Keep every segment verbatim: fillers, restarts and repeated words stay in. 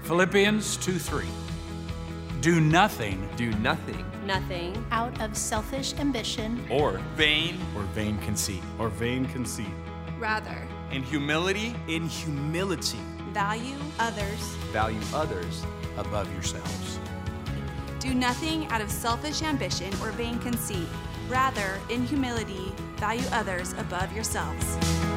Philippians two three. Do nothing Do nothing Nothing out of selfish ambition or vain or vain conceit, or vain conceit. Rather, in humility in humility, value others. value others. above yourselves. Do nothing out of selfish ambition or vain conceit. Rather, in humility, value others above yourselves.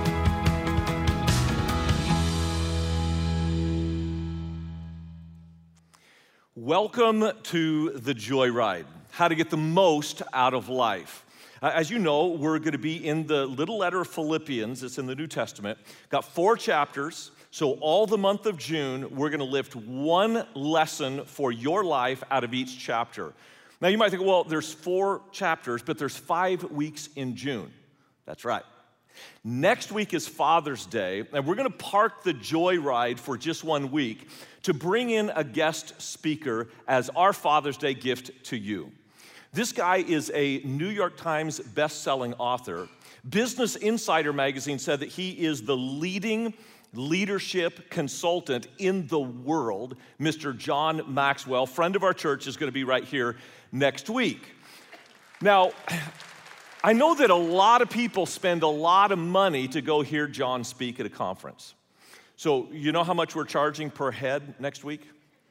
Welcome to the Joyride, how to get the most out of life. Uh, as you know, we're going to be in the little letter of Philippians. It's in the New Testament. Got four chapters, so all the month of June, we're going to lift one lesson for your life out of each chapter. Now, you might think, well, there's four chapters, but there's five weeks in June. That's right. Next week is Father's Day, and we're going to park the Joyride for just one week to bring in a guest speaker as our Father's Day gift to you. This guy is a New York Times best-selling author. Business Insider magazine said that he is the leading leadership consultant in the world. Mister John Maxwell, friend of our church, is going to be right here next week. Now, I know that a lot of people spend a lot of money to go hear John speak at a conference. So you know how much we're charging per head next week?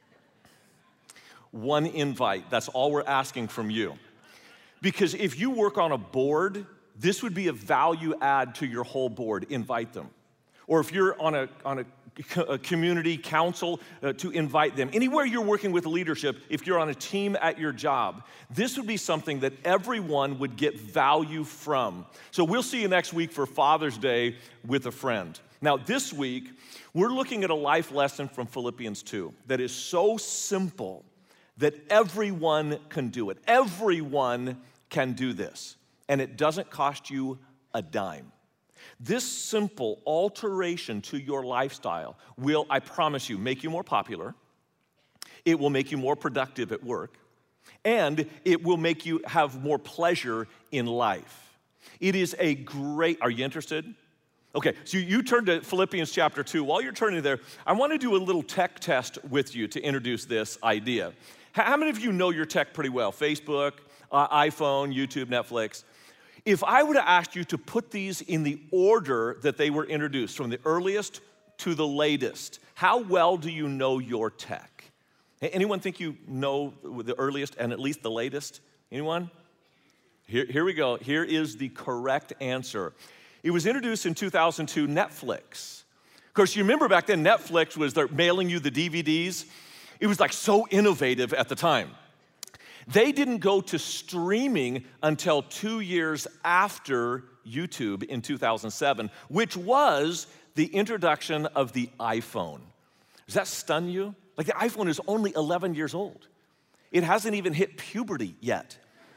One invite. That's all we're asking from you. Because if you work on a board, this would be a value add to your whole board. Invite them. Or if you're on a, on a, a community council, uh, to invite them. Anywhere you're working with leadership, if you're on a team at your job, this would be something that everyone would get value from. So we'll see you next week for Father's Day with a friend. Now, this week, we're looking at a life lesson from Philippians two that is so simple that everyone can do it. Everyone can do this, and it doesn't cost you a dime. This simple alteration to your lifestyle will, I promise you, make you more popular. It will make you more productive at work, and it will make you have more pleasure in life. It is a great, are you interested? Okay, so you turn to Philippians chapter two. While you're turning there, I want to do a little tech test with you to introduce this idea. How many of you know your tech pretty well? Facebook, uh, iPhone, YouTube, Netflix. If I were to ask you to put these in the order that they were introduced, from the earliest to the latest, how well do you know your tech? Anyone think you know the earliest and at least the latest? Anyone? Here, here we go. Here is the correct answer. It was introduced in two thousand two, Netflix. Of course, you remember back then, Netflix was they're mailing you the D V Ds. It was like so innovative at the time. They didn't go to streaming until two years after YouTube in two thousand seven, which was the introduction of the iPhone. Does that stun you? Like, the iPhone is only eleven years old. It hasn't even hit puberty yet.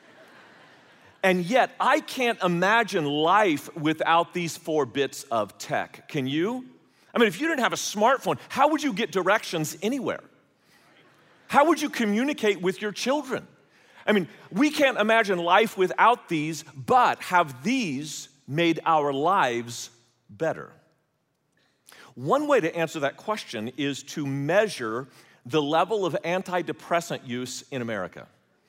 And yet, I can't imagine life without these four bits of tech. Can you? I mean, if you didn't have a smartphone, how would you get directions anywhere? How would you communicate with your children? I mean, we can't imagine life without these, but have these made our lives better? One way to answer that question is to measure the level of antidepressant use in America.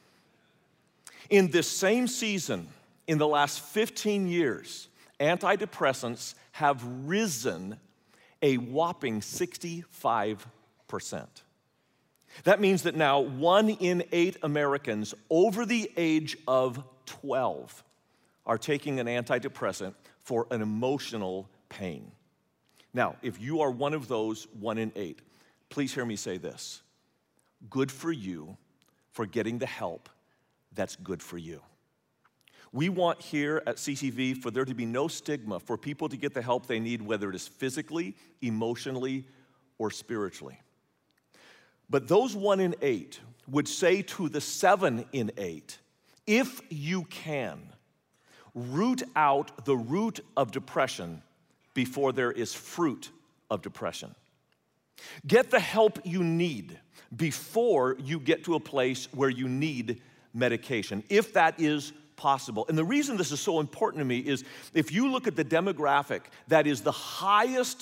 In this same season, in the last fifteen years, antidepressants have risen a whopping sixty-five percent. That means that now one in eight Americans over the age of twelve are taking an antidepressant for an emotional pain. Now, if you are one of those one in eight, please hear me say this. Good for you for getting the help that's good for you. We want here at C C V for there to be no stigma for people to get the help they need, whether it is physically, emotionally, or spiritually. But those one in eight would say to the seven in eight, if you can, root out the root of depression before there is fruit of depression. Get the help you need before you get to a place where you need medication, if that is possible. And the reason this is so important to me is if you look at the demographic that is the highest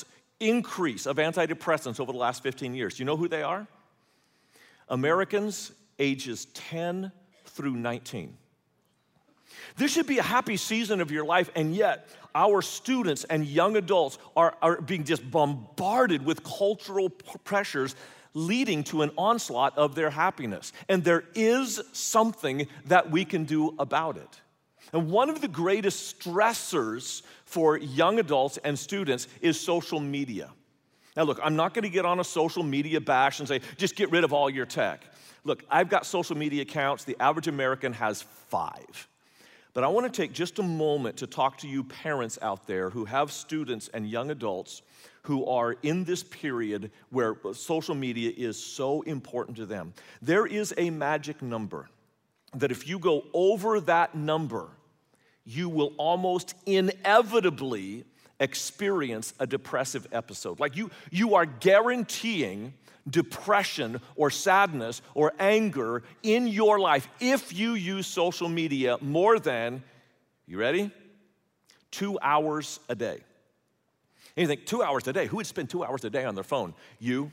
increase of antidepressants over the last fifteen years. Do you know who they are? Americans ages ten through nineteen. This should be a happy season of your life, and yet our students and young adults are, are being just bombarded with cultural p- pressures leading to an onslaught of their happiness. And there is something that we can do about it. And one of the greatest stressors for young adults and students is social media. Now look, I'm not gonna get on a social media bash and say, just get rid of all your tech. Look, I've got social media accounts. The average American has five. But I want to take just a moment to talk to you parents out there who have students and young adults who are in this period where social media is so important to them. There is a magic number that if you go over that number, you will almost inevitably experience a depressive episode. Like you, you are guaranteeing depression or sadness or anger in your life if you use social media more than, you ready? Two hours a day. And you think, two hours a day? Who would spend two hours a day on their phone? You.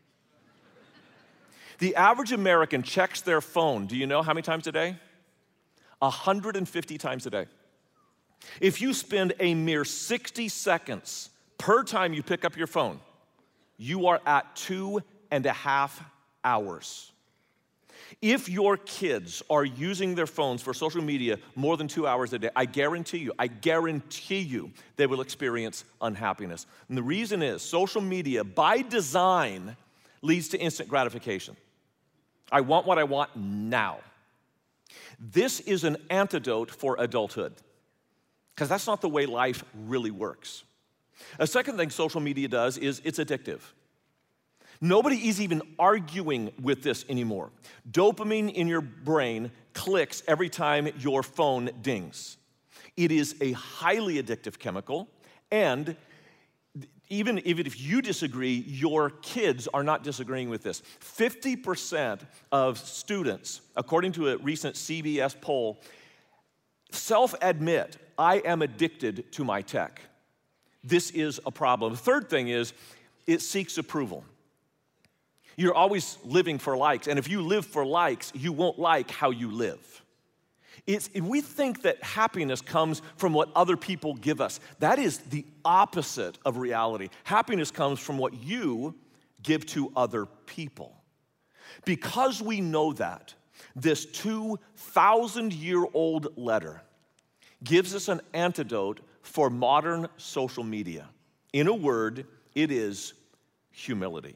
The average American checks their phone, do you know how many times a day? one hundred fifty times a day. If you spend a mere sixty seconds per time you pick up your phone, you are at two and a half hours. If your kids are using their phones for social media more than two hours a day, I guarantee you, I guarantee you, they will experience unhappiness. And the reason is social media, by design, leads to instant gratification. I want what I want now. This is an antidote for adulthood, because that's not the way life really works. A second thing social media does is it's addictive. Nobody is even arguing with this anymore. Dopamine in your brain clicks every time your phone dings. It is a highly addictive chemical, and even, even if you disagree, your kids are not disagreeing with this. fifty percent of students, according to a recent C B S poll, self-admit, I am addicted to my tech. This is a problem. The third thing is, it seeks approval. You're always living for likes, and if you live for likes, you won't like how you live. It's, if we think that happiness comes from what other people give us, that is the opposite of reality. Happiness comes from what you give to other people. Because we know that, this two thousand year old letter gives us an antidote for modern social media. In a word, it is humility.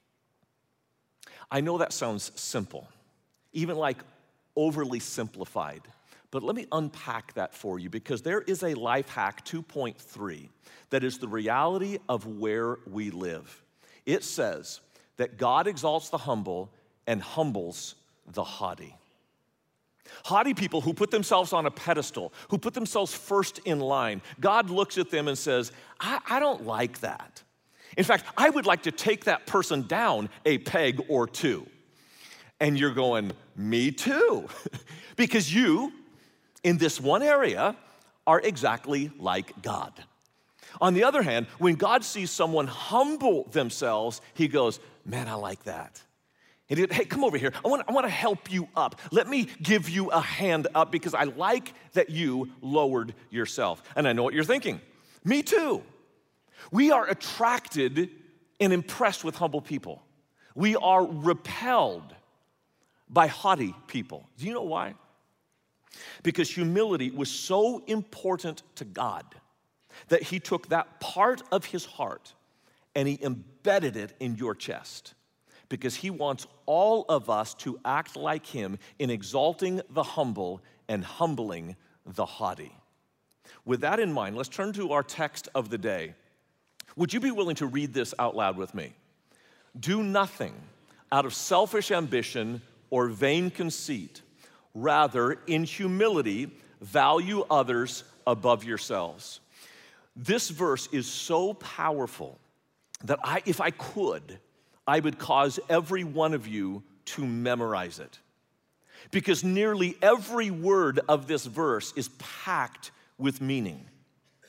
I know that sounds simple, even like overly simplified, but let me unpack that for you, because there is a life hack two point three that is the reality of where we live. It says that God exalts the humble and humbles the haughty. Haughty people who put themselves on a pedestal, who put themselves first in line, God looks at them and says, I, I don't like that. In fact, I would like to take that person down a peg or two. And you're going, me too. Because you, in this one area, are exactly like God. On the other hand, when God sees someone humble themselves, he goes, man, I like that. And he, hey, come over here. I want, I want to help you up. Let me give you a hand up because I like that you lowered yourself. And I know what you're thinking. Me too. We are attracted and impressed with humble people. We are repelled by haughty people. Do you know why? Because humility was so important to God that he took that part of his heart and he embedded it in your chest. Because he wants all of us to act like him in exalting the humble and humbling the haughty. With that in mind, let's turn to our text of the day. Would you be willing to read this out loud with me? Do nothing out of selfish ambition or vain conceit. Rather, in humility, value others above yourselves. This verse is so powerful that I, if I could, I would cause every one of you to memorize it. Because nearly every word of this verse is packed with meaning.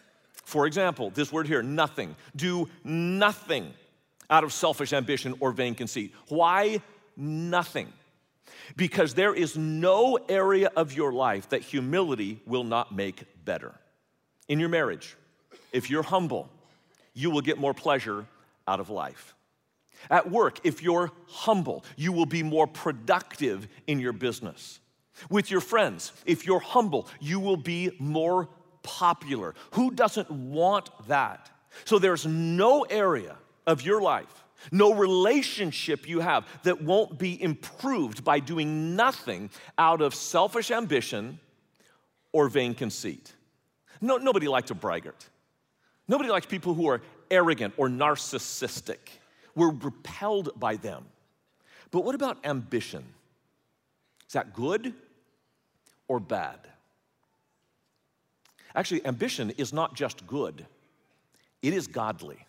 For example, this word here, nothing. Do nothing out of selfish ambition or vain conceit. Why nothing? Because there is no area of your life that humility will not make better. In your marriage, if you're humble, you will get more pleasure out of life. At work, if you're humble, you will be more productive in your business. With your friends, if you're humble, you will be more popular. Who doesn't want that? So there's no area of your life, no relationship you have that won't be improved by doing nothing out of selfish ambition or vain conceit. No, nobody likes a braggart. Nobody likes people who are arrogant or narcissistic. We're repelled by them. But what about ambition? Is that good or bad? Actually, ambition is not just good. It is godly.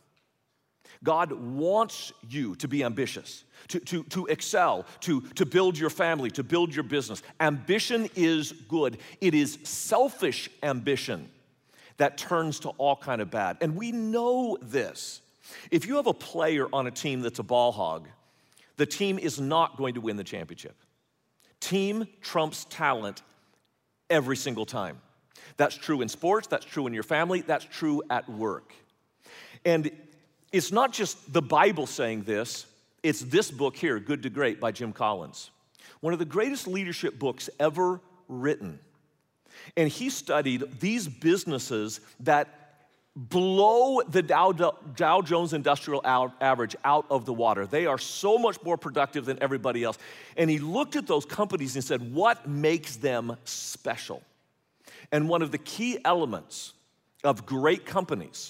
God wants you to be ambitious, to, to, to excel, to, to build your family, to build your business. Ambition is good. It is selfish ambition that turns to all kind of bad. And we know this. If you have a player on a team that's a ball hog, the team is not going to win the championship. Team trumps talent every single time. That's true in sports, that's true in your family, that's true at work. And it's not just the Bible saying this, it's this book here, Good to Great by Jim Collins. One of the greatest leadership books ever written. And he studied these businesses that blow the Dow, Dow Jones Industrial Average out of the water. They are so much more productive than everybody else. And he looked at those companies and said, what makes them special? And one of the key elements of great companies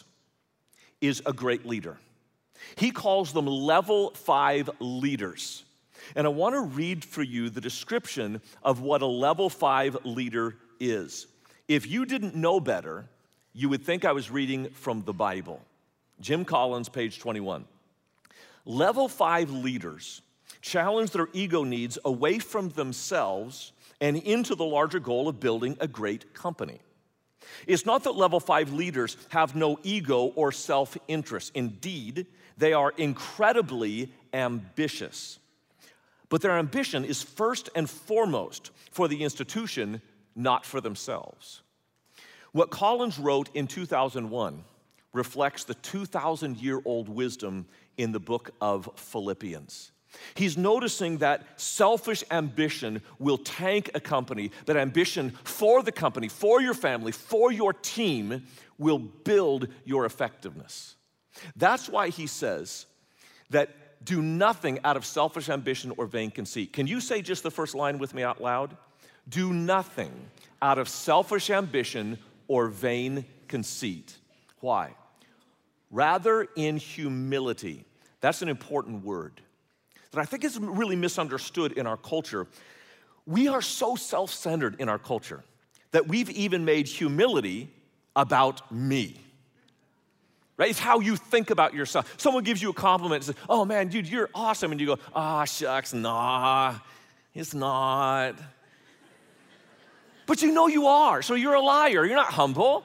is a great leader. He calls them level five leaders. And I want to read for you the description of what a level five leader is. If you didn't know better, you would think I was reading from the Bible. Jim Collins, page twenty-one. Level five leaders challenge their ego needs away from themselves and into the larger goal of building a great company. It's not that level five leaders have no ego or self-interest. Indeed, they are incredibly ambitious. But their ambition is first and foremost for the institution, not for themselves. What Collins wrote in two thousand one reflects the two thousand year old wisdom in the book of Philippians. He's noticing that selfish ambition will tank a company, but ambition for the company, for your family, for your team will build your effectiveness. That's why he says that do nothing out of selfish ambition or vain conceit. Can you say just the first line with me out loud? Do nothing out of selfish ambition or vain conceit. Why? Rather in humility. That's an important word that I think is really misunderstood in our culture. We are so self-centered in our culture that we've even made humility about me. Right? It's how you think about yourself. Someone gives you a compliment and says, oh man, dude, you're awesome. And you go, ah, oh, shucks, nah, it's not. But you know you are, so you're a liar. You're not humble.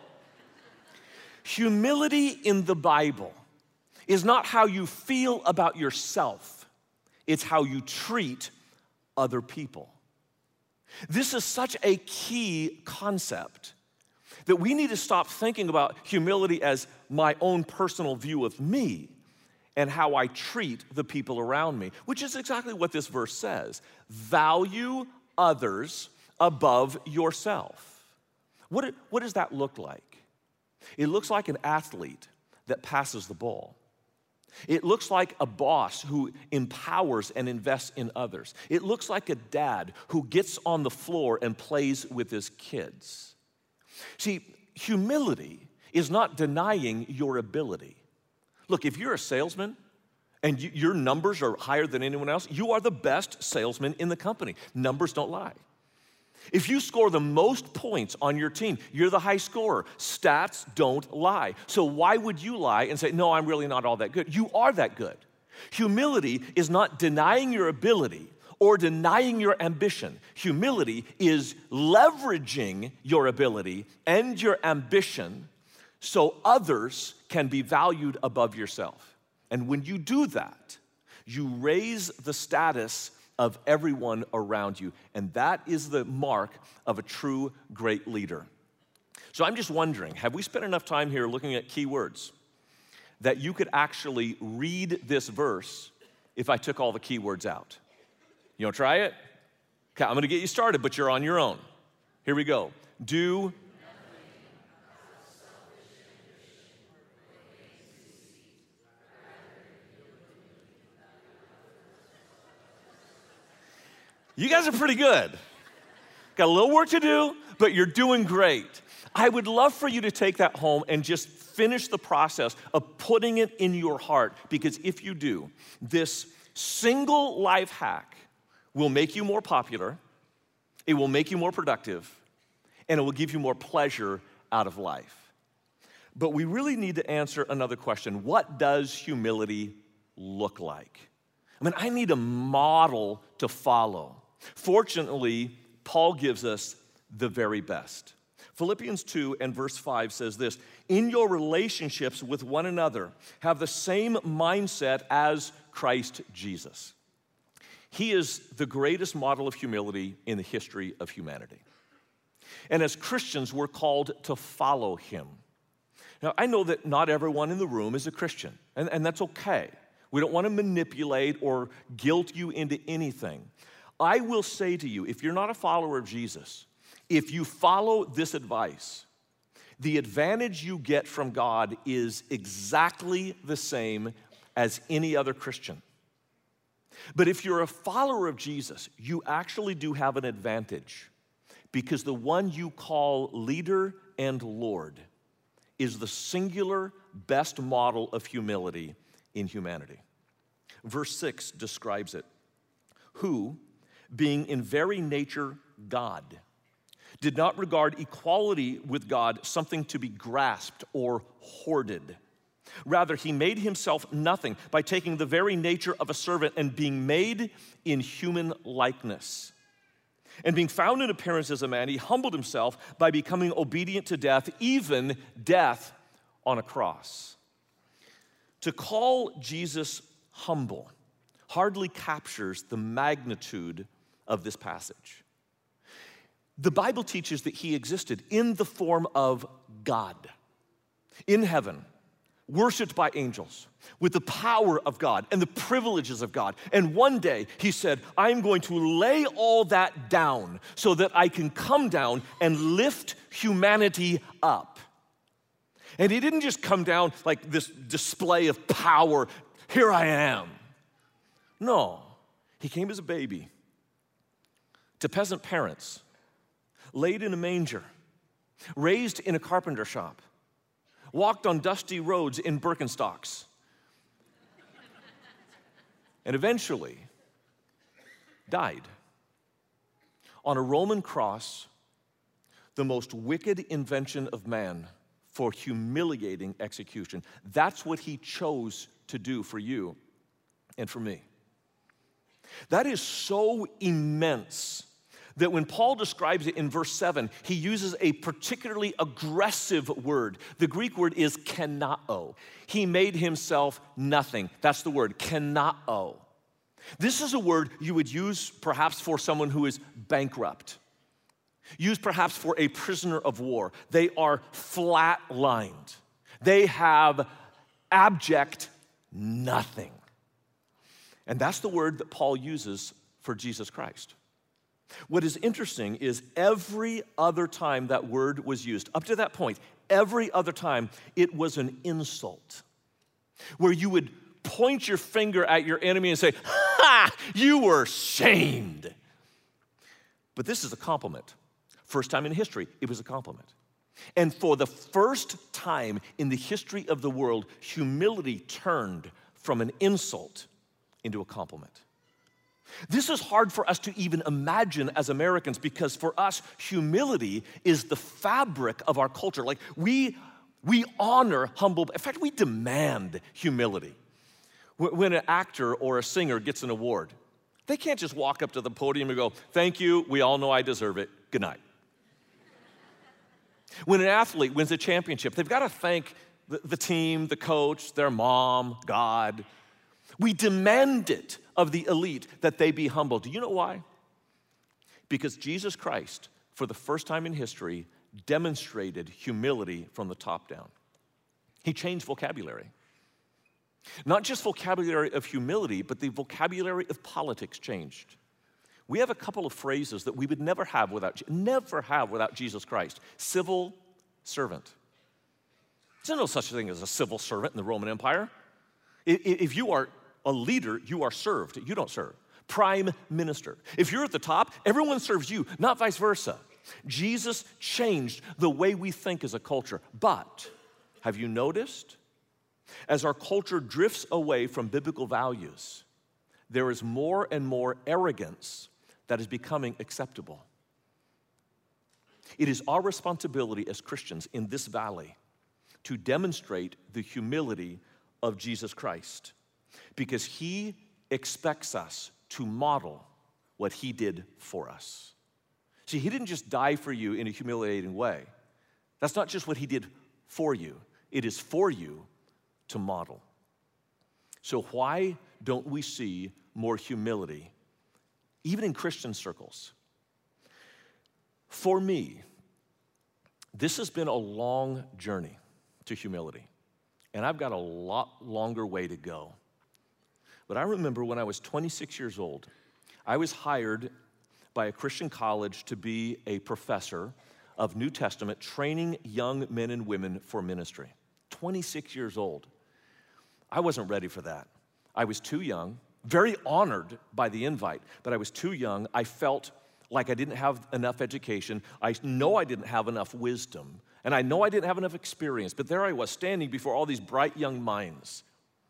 Humility in the Bible is not how you feel about yourself. It's how you treat other people. This is such a key concept that we need to stop thinking about humility as my own personal view of me and how I treat the people around me, which is exactly what this verse says. Value others above yourself. What, what does that look like? It looks like an athlete that passes the ball. It looks like a boss who empowers and invests in others. It looks like a dad who gets on the floor and plays with his kids. See, humility is not denying your ability. Look, if you're a salesman and you, your numbers are higher than anyone else, you are the best salesman in the company. Numbers don't lie. If you score the most points on your team, you're the high scorer. Stats don't lie. So why would you lie and say, no, I'm really not all that good? You are that good. Humility is not denying your ability or denying your ambition. Humility is leveraging your ability and your ambition so others can be valued above yourself. And when you do that, you raise the status of everyone around you. And that is the mark of a true great leader. So I'm just wondering, have we spent enough time here looking at key words that you could actually read this verse if I took all the key words out? You want to try it? Okay, I'm going to get you started, but you're on your own. Here we go. Do You guys are pretty good. Got a little work to do, but you're doing great. I would love for you to take that home and just finish the process of putting it in your heart, because if you do, this single life hack will make you more popular, it will make you more productive, and it will give you more pleasure out of life. But we really need to answer another question. What does humility look like? I mean, I need a model to follow. Fortunately, Paul gives us the very best. Philippians two and verse five says this, "In your relationships with one another, have the same mindset as Christ Jesus." He is the greatest model of humility in the history of humanity. And as Christians, we're called to follow him. Now, I know that not everyone in the room is a Christian, and, and that's okay. We don't want to manipulate or guilt you into anything. I will say to you, if you're not a follower of Jesus, if you follow this advice, the advantage you get from God is exactly the same as any other Christian. But if you're a follower of Jesus, you actually do have an advantage, because the one you call leader and Lord is the singular best model of humility in humanity. Verse six describes it. Who, being in very nature God, did not regard equality with God something to be grasped or hoarded. Rather, he made himself nothing by taking the very nature of a servant and being made in human likeness. And being found in appearance as a man, he humbled himself by becoming obedient to death, even death on a cross. To call Jesus humble hardly captures the magnitude of this passage. The Bible teaches that he existed in the form of God, in heaven, worshiped by angels, with the power of God and the privileges of God. And one day he said, I'm going to lay all that down so that I can come down and lift humanity up. And he didn't just come down like this display of power, here I am. No, he came as a baby to peasant parents, laid in a manger, raised in a carpenter shop, walked on dusty roads in Birkenstocks, and eventually died on a Roman cross, the most wicked invention of man for humiliating execution. That's what he chose to do for you and for me. That is so immense that when Paul describes it in verse seven, he uses a particularly aggressive word. The Greek word is kenao. He made himself nothing. That's the word, kenao. This is a word you would use perhaps for someone who is bankrupt, used perhaps for a prisoner of war. They are flat-lined. They have abject nothing. And that's the word that Paul uses for Jesus Christ. What is interesting is every other time that word was used, up to that point, every other time it was an insult, where you would point your finger at your enemy and say, ha, you were shamed. But this is a compliment. First time in history, it was a compliment. And for the first time in the history of the world, humility turned from an insult into a compliment. This is hard for us to even imagine as Americans, because for us, humility is the fabric of our culture. Like we, we honor humble, in fact, we demand humility. When an actor or a singer gets an award, they can't just walk up to the podium and go, thank you, we all know I deserve it, good night. When an athlete wins a championship, they've got to thank the, the team, the coach, their mom, God. We demand it of the elite that they be humble. Do you know why? Because Jesus Christ, for the first time in history, demonstrated humility from the top down. He changed vocabulary. Not just vocabulary of humility, but the vocabulary of politics changed. We have a couple of phrases that we would never have without, never have without Jesus Christ. Civil servant. There's no such thing as a civil servant in the Roman Empire. If you are a leader, you are served. You don't serve. Prime minister. If you're at the top, everyone serves you, not vice versa. Jesus changed the way we think as a culture. But have you noticed? As our culture drifts away from biblical values, there is more and more arrogance that is becoming acceptable. It is our responsibility as Christians in this valley to demonstrate the humility of Jesus Christ, because he expects us to model what he did for us. See, he didn't just die for you in a humiliating way. That's not just what he did for you. It is for you to model. So why don't we see more humility, even in Christian circles? For me, this has been a long journey to humility, and I've got a lot longer way to go. But I remember when I was twenty-six years old, I was hired by a Christian college to be a professor of New Testament, training young men and women for ministry. twenty-six years old. I wasn't ready for that. I was too young, very honored by the invite, but I was too young. I felt like I didn't have enough education. I know I didn't have enough wisdom, and I know I didn't have enough experience, but there I was standing before all these bright young minds.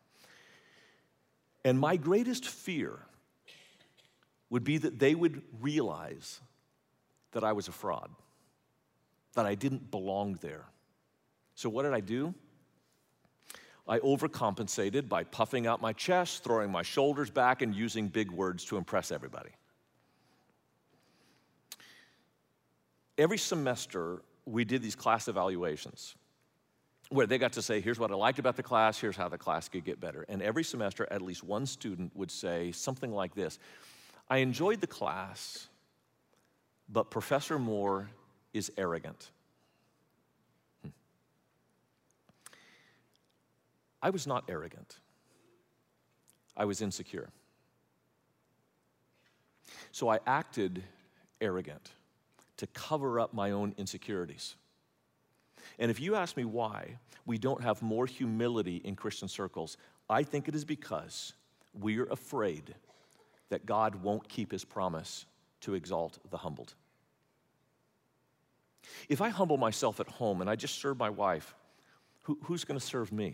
And my greatest fear would be that they would realize that I was a fraud, that I didn't belong there. So what did I do? I overcompensated by puffing out my chest, throwing my shoulders back, and using big words to impress everybody. Every semester, we did these class evaluations where they got to say, here's what I liked about the class, here's how the class could get better. And every semester, at least one student would say something like this: I enjoyed the class, but Professor Moore is arrogant. Hmm. I was not arrogant. I was insecure. So I acted arrogant to cover up my own insecurities. And if you ask me why we don't have more humility in Christian circles, I think it is because we're afraid that God won't keep his promise to exalt the humbled. If I humble myself at home and I just serve my wife, who, who's going to serve me?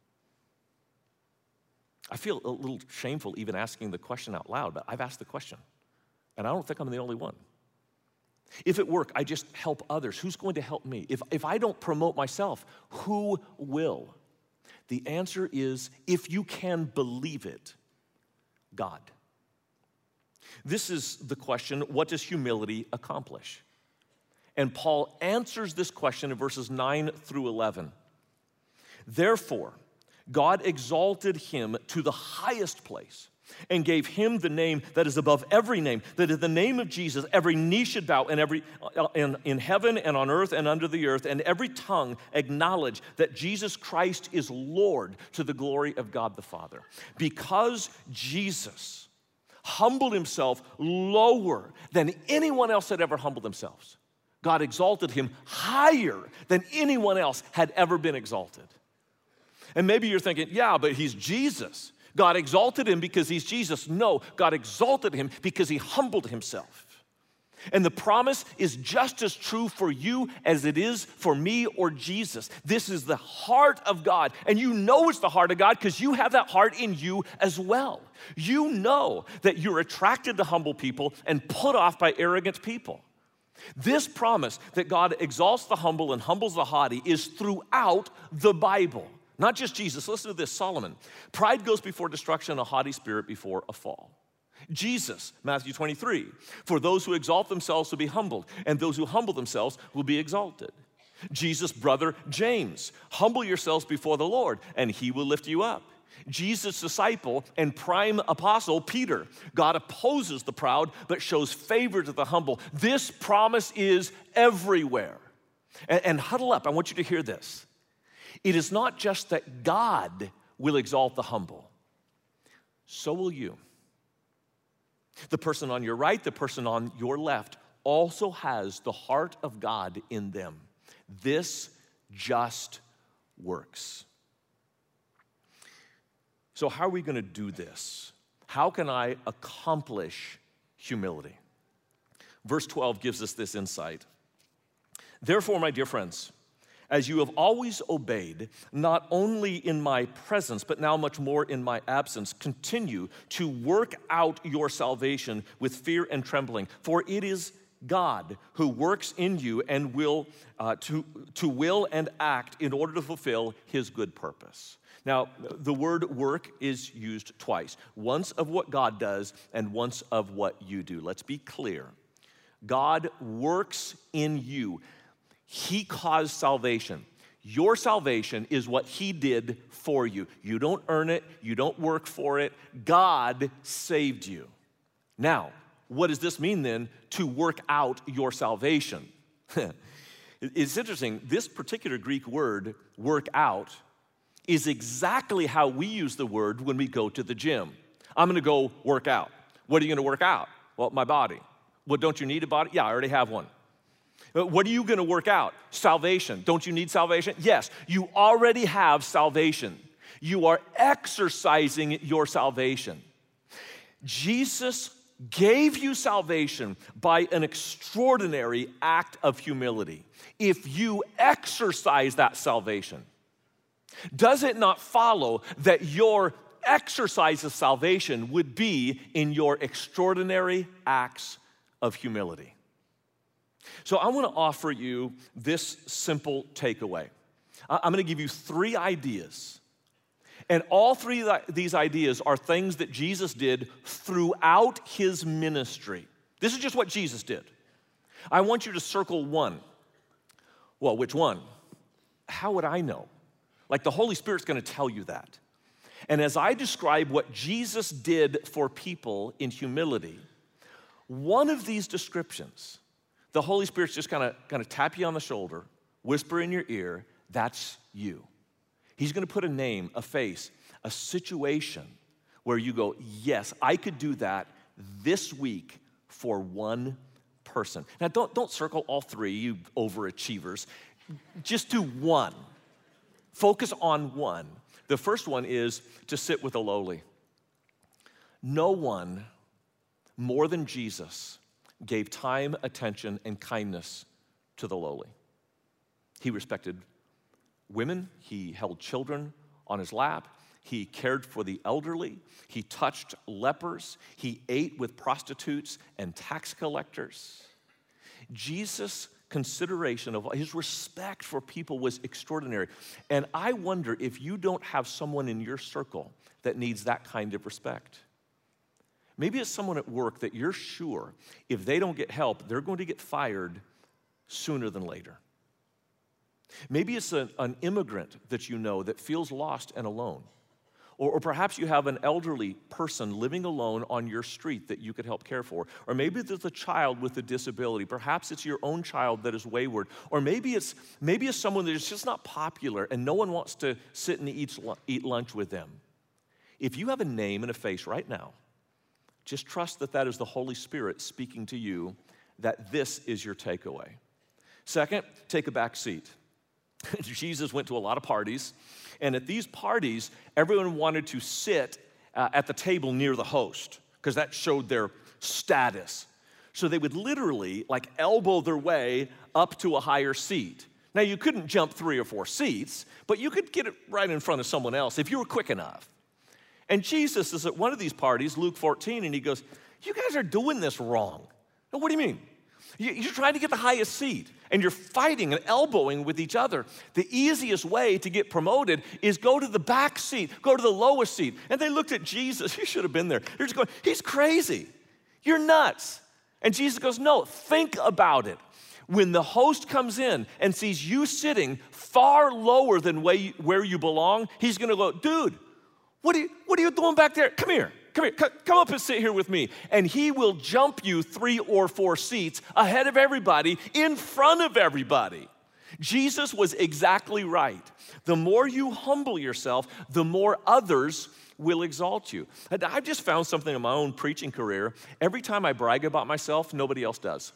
I feel a little shameful even asking the question out loud, but I've asked the question, and I don't think I'm the only one. If at work I just help others, who's going to help me? If, if I don't promote myself, who will? The answer is, if you can believe it, God. This is the question, what does humility accomplish? And Paul answers this question in verses nine through eleven. Therefore, God exalted him to the highest place and gave him the name that is above every name, that in the name of Jesus every knee should bow, and every in, in heaven and on earth and under the earth, and every tongue acknowledge that Jesus Christ is Lord, to the glory of God the Father. Because Jesus humbled himself lower than anyone else had ever humbled themselves, God exalted him higher than anyone else had ever been exalted. And maybe you're thinking, yeah, but he's Jesus. God exalted him because he's Jesus. No, God exalted him because he humbled himself. And the promise is just as true for you as it is for me or Jesus. This is the heart of God. And you know it's the heart of God because you have that heart in you as well. You know that you're attracted to humble people and put off by arrogant people. This promise that God exalts the humble and humbles the haughty is throughout the Bible. Not just Jesus. Listen to this, Solomon. Pride goes before destruction, a haughty spirit before a fall. Jesus, Matthew twenty-three. For those who exalt themselves will be humbled, and those who humble themselves will be exalted. Jesus' brother James, humble yourselves before the Lord, and he will lift you up. Jesus' disciple and prime apostle, Peter, God opposes the proud, but shows favor to the humble. This promise is everywhere. And, and huddle up, I want you to hear this. It is not just that God will exalt the humble, so will you. The person on your right, the person on your left, also has the heart of God in them. This just works. So how are we going to do this? How can I accomplish humility? Verse twelve gives us this insight. Therefore, my dear friends, as you have always obeyed, not only in my presence, but now much more in my absence, continue to work out your salvation with fear and trembling, for it is God who works in you and will uh, to, to will and act in order to fulfill his good purpose. Now, the word work is used twice, once of what God does and once of what you do. Let's be clear. God works in you. He caused salvation. Your salvation is what he did for you. You don't earn it. You don't work for it. God saved you. Now, what does this mean then to work out your salvation? It's interesting. This particular Greek word, work out, is exactly how we use the word when we go to the gym. I'm gonna go work out. What are you gonna work out? Well, my body. Well, don't you need a body? Yeah, I already have one. What are you gonna work out? Salvation. Don't you need salvation? Yes, you already have salvation. You are exercising your salvation. Jesus gave you salvation by an extraordinary act of humility. If you exercise that salvation, does it not follow that your exercise of salvation would be in your extraordinary acts of humility? So I want to offer you this simple takeaway. I'm going to give you three ideas. And all three of these ideas are things that Jesus did throughout his ministry. This is just what Jesus did. I want you to circle one. Well, which one? How would I know? Like the Holy Spirit's going to tell you that. And as I describe what Jesus did for people in humility, one of these descriptions, the Holy Spirit's just kind of kind of tap you on the shoulder, whisper in your ear, that's you. He's going to put a name, a face, a situation where you go, yes, I could do that this week for one person. Now, don't, don't circle all three, you overachievers. Just do one. Focus on one. The first one is to sit with the lowly. No one more than Jesus gave time, attention, and kindness to the lowly. He respected women. He held children on his lap. He cared for the elderly. He touched lepers. He ate with prostitutes and tax collectors. Jesus' consideration of his respect for people was extraordinary. And I wonder if you don't have someone in your circle that needs that kind of respect. Maybe it's someone at work that you're sure if they don't get help, they're going to get fired sooner than later. Maybe it's a, an immigrant that you know that feels lost and alone. Or, or perhaps you have an elderly person living alone on your street that you could help care for. Or maybe there's a child with a disability. Perhaps it's your own child that is wayward. Or maybe it's, maybe it's someone that is just not popular and no one wants to sit and eat, eat lunch with them. If you have a name and a face right now, just trust that that is the Holy Spirit speaking to you, that this is your takeaway. Second, take a back seat. Jesus went to a lot of parties, and at these parties, everyone wanted to sit uh, at the table near the host because that showed their status. So they would literally like elbow their way up to a higher seat. Now, you couldn't jump three or four seats, but you could get it right in front of someone else if you were quick enough. And Jesus is at one of these parties, Luke fourteen, and he goes, you guys are doing this wrong. Now, what do you mean? You're trying to get the highest seat, and you're fighting and elbowing with each other. The easiest way to get promoted is go to the back seat, go to the lowest seat. And they looked at Jesus. You should have been there. They're just going, he's crazy. You're nuts. And Jesus goes, no, think about it. When the host comes in and sees you sitting far lower than where you belong, he's gonna go, dude, what are you, what are you doing back there? Come here, come here, come up and sit here with me. And he will jump you three or four seats ahead of everybody, in front of everybody. Jesus was exactly right. The more you humble yourself, the more others will exalt you. I've just found something in my own preaching career. Every time I brag about myself, nobody else does.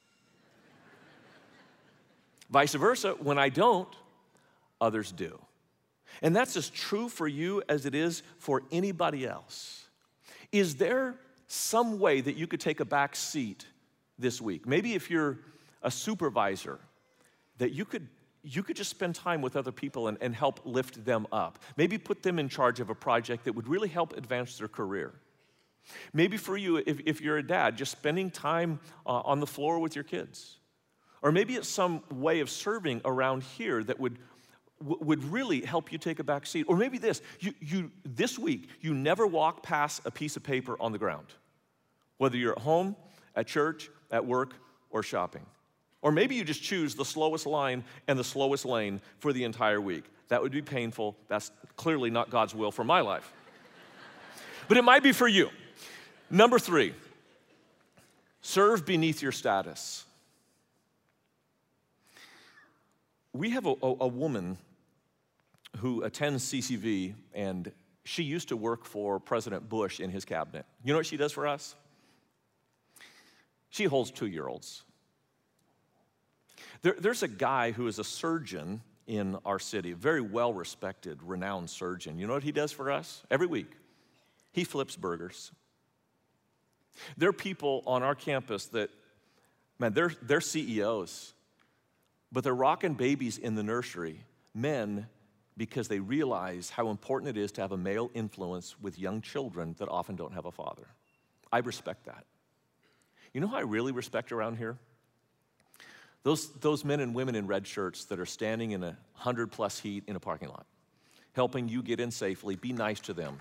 Vice versa, when I don't, others do. And that's as true for you as it is for anybody else. Is there some way that you could take a back seat this week? Maybe if you're a supervisor, that you could you could just spend time with other people and, and help lift them up. Maybe put them in charge of a project that would really help advance their career. Maybe for you, if, if you're a dad, just spending time uh, on the floor with your kids. Or maybe it's some way of serving around here that would, w- would really help you take a back seat. Or maybe this, you, you, this week, you never walk past a piece of paper on the ground, whether you're at home, at church, at work, or shopping. Or maybe you just choose the slowest line and the slowest lane for the entire week. That would be painful. That's clearly not God's will for my life. But it might be for you. Number three, serve beneath your status. We have a, a, a woman who attends C C V, and she used to work for President Bush in his cabinet. You know what she does for us? She holds two-year-olds. There, there's a guy who is a surgeon in our city, a very well-respected, renowned surgeon. You know what he does for us? Every week, he flips burgers. There are people on our campus that, man, they're, they're C E Os, but they're rocking babies in the nursery, men, because they realize how important it is to have a male influence with young children that often don't have a father. I respect that. You know who I really respect around here? Those, those men and women in red shirts that are standing in a hundred plus heat in a parking lot, helping you get in safely. Be nice to them.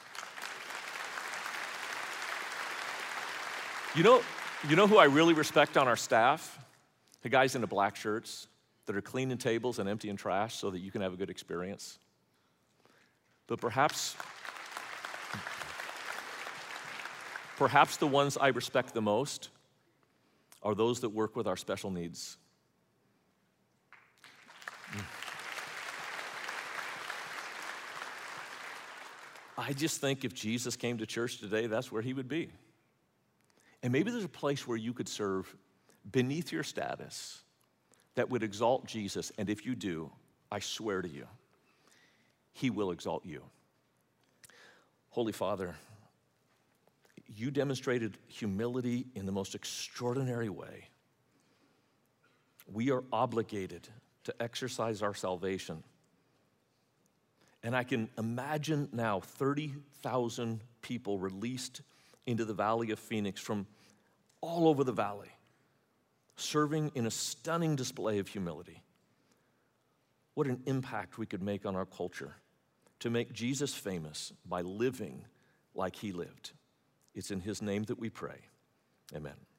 You know, you know who I really respect on our staff? The guys in the black shirts that are cleaning tables and emptying trash so that you can have a good experience. But perhaps, perhaps the ones I respect the most are those that work with our special needs. I just think if Jesus came to church today, that's where he would be. And maybe there's a place where you could serve beneath your status that would exalt Jesus. And if you do, I swear to you, he will exalt you. Holy Father, you demonstrated humility in the most extraordinary way. We are obligated to exercise our salvation. And I can imagine now thirty thousand people released into the Valley of Phoenix from all over the valley, serving in a stunning display of humility. What an impact we could make on our culture to make Jesus famous by living like he lived. It's in his name that we pray. Amen.